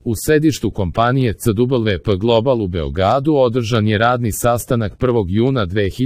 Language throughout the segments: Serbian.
U sedištu kompanije CWP Global u Beogradu održan je radni sastanak 1. juna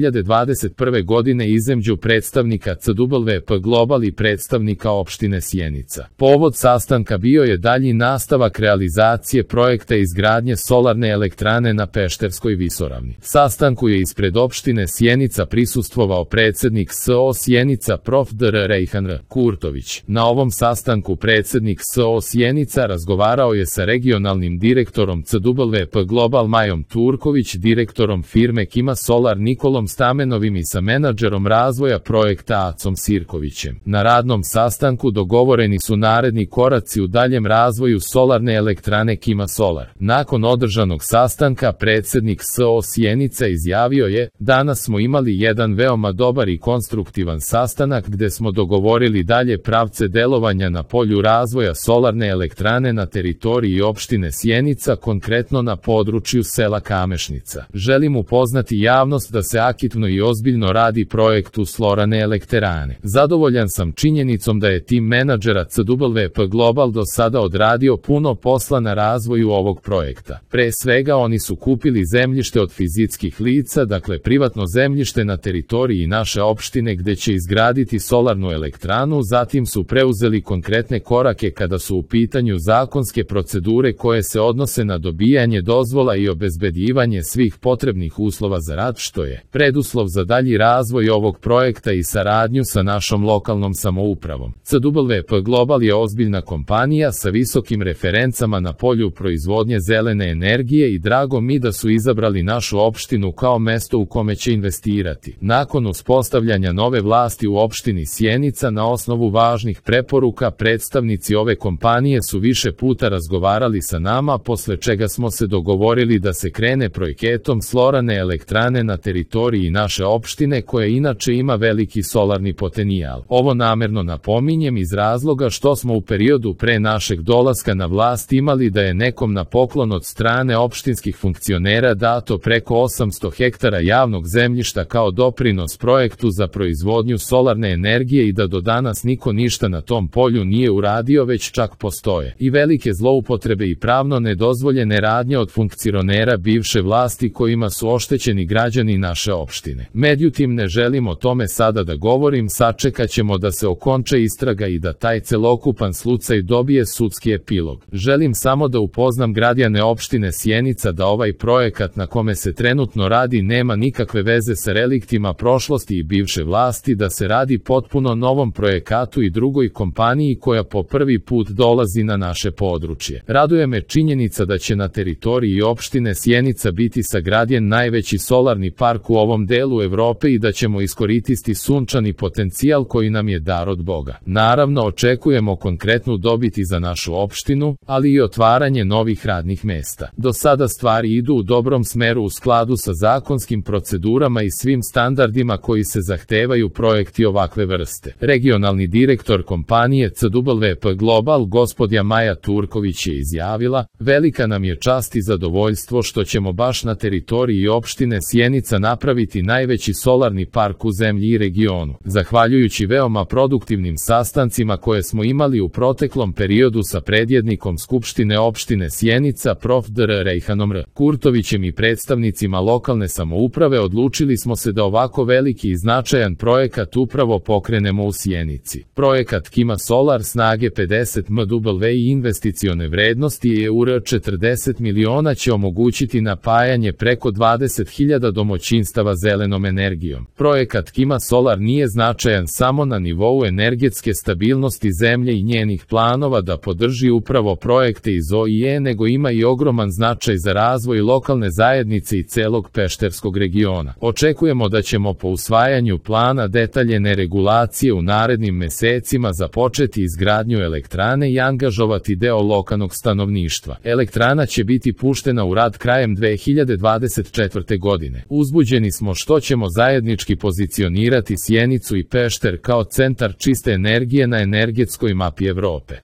2021. godine između predstavnika CWP Global i predstavnika opštine Sjenica. Povod sastanka bio je dalji nastavak realizacije projekta izgradnje solarne elektrane na Pešterskoj visoravni. Sastanku je ispred opštine Sjenica prisustvovao predsednik SO Sjenica prof. dr. Rejhan R. Kurtović. Na ovom sastanku predsednik SO Sjenica razgovarao je sa regionalnim direktorom CWP Global Majom Turković, direktorom firme Kima Solar Nikolom Stamenovim i sa menadžerom razvoja projekta Acom Sirkovićem. Na radnom sastanku dogovoreni su naredni koraci u daljem razvoju solarne elektrane Kima Solar. Nakon održanog sastanka predsednik SO Sjenica izjavio je: "Danas smo imali jedan veoma dobar i konstruktivan sastanak gde smo dogovorili dalje pravce delovanja na polju razvoja solarne elektrane na teritoriji opštine Sjenica, konkretno na području sela Kamešnica. Želim upoznati javnost da se aktivno i ozbiljno radi projektu solarne elektrane. Zadovoljan sam činjenicom da je tim menadžera CWP Global do sada odradio puno posla na razvoju ovog projekta. Pre svega oni su kupili zemljište od fizičkih lica, dakle privatno zemljište na teritoriji naše opštine gde će izgraditi solarnu elektranu, zatim su preuzeli konkretne korake kada su u pitanju zakonske procedure koje se odnose na dobijanje dozvola i obezbeđivanje svih potrebnih uslova za rad, što je preduslov za dalji razvoj ovog projekta i saradnju sa našom lokalnom samoupravom. CWP Global je ozbiljna kompanija sa visokim referencama na polju proizvodnje zelene energije i drago mi da su izabrali našu opštinu kao mesto u kome će investirati. Nakon uspostavljanja nove vlasti u opštini Sjenica na osnovu važnih preporuka predstavnici ove kompanije su više puta razgovarali sa nama, posle čega smo se dogovorili da se krene projektom solarne elektrane na teritoriji naše opštine koja inače ima veliki solarni potencijal. Ovo namerno napominjem iz razloga što smo u periodu pre našeg dolaska na vlast imali da je nekom na poklon od strane opštinskih funkcionera dato preko 800 hektara javnog zemljišta kao doprinos projektu za proizvodnju solarne energije i da do danas niko ništa na tom polju nije uradio, već čak postoje i velike zloupotrebe i pravno nedozvoljene radnje od funkcionera bivše vlasti kojima su oštećeni građani naše opštine. Međutim, ne želim o tome sada da govorim, sačekat ćemo da se okonča istraga i da taj celokupan slučaj dobije sudski epilog. Želim samo da upoznam građane opštine Sjenica da ovaj projekat na kome se trenutno radi nema nikakve veze sa reliktima prošlosti i bivše vlasti, da se radi potpuno novom projekatu i drugoj kompaniji koja po prvi put dolazi na naše područje. Raduje me činjenica da će na teritoriji opštine Sjenica biti sagrađen najveći solarni park u ovom delu Evrope i da ćemo iskoristiti sunčani potencijal koji nam je dar od Boga. Naravno, očekujemo konkretnu dobit za našu opštinu, ali i otvaranje novih radnih mesta. Do sada stvari idu u dobrom smeru u skladu sa zakonskim procedurama i svim standardima koji se zahtevaju projekti ovakve vrste. Regionalni direktor kompanije CWP Global gospođa Maja Turković je izjavila: "Velika nam je čast i zadovoljstvo što ćemo baš na teritoriji opštine Sjenica napraviti najveći solarni park u zemlji i regionu." Zahvaljujući veoma produktivnim sastancima koje smo imali u proteklom periodu sa predjednikom Skupštine opštine Sjenica prof. dr. Rejhanom R. Kurtovićem i predstavnicima lokalne samouprave, odlučili smo se da ovako veliki i značajan projekat upravo pokrenemo u Sjenici. Projekat Kima Solar snage 50 MW i investicione vrednosti EUR 40 miliona će omogućiti napajanje preko 20.000 domaćinstava zelenom energijom. Projekat Kima Solar nije značajan samo na nivou energetske stabilnosti zemlje i njenih planova da podrži upravo projekte iz OIE, nego ima i ogroman značaj za razvoj lokalne zajednice i celog Pešterskog regiona. Očekujemo da ćemo po usvajanju plana detaljene regulacije u narednim mesecima započeti izgradnju elektrane i angažovati deo lokalnog stanovništva. Elektrana će biti puštena u rad krajem 2024. godine. Uzbuđeni smo što ćemo zajednički pozicionirati Sjenicu i Pešter kao centar čiste energije na energetskoj mapi Evrope.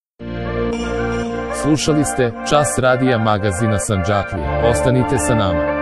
Slušali ste Čas radija magazina Sandžaklija. Ostanite sa nama.